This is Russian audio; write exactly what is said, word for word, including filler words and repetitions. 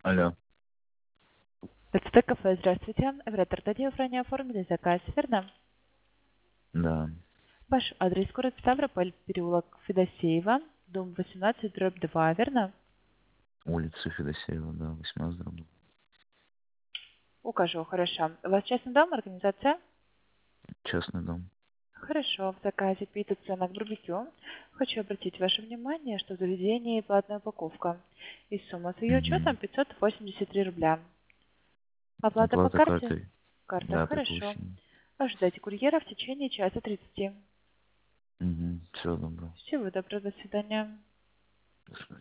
Алло. эц тэ кафе, здравствуйте. Оператор Дадиев ранее оформили заказ, верно? Да. Ваш адрес город Ставрополь, переулок Федосеева, дом восемнадцать, дробь два, верно? Улица Федосеева, да, восемнадцать дробь. Укажу, хорошо. У вас частный дом, организация? Частный дом. Хорошо, в заказе пицца цена к барбекю. Хочу обратить ваше внимание, что в заведении платная упаковка. И сумма с ее учетом Угу. пятьсот восемьдесят три рубля. Оплата по Оплата карте? картой. Карта, Да, хорошо. припущено. Ожидайте курьера в течение часа тридцати. Угу. Всего доброго. Всего доброго, до свидания. До свидания.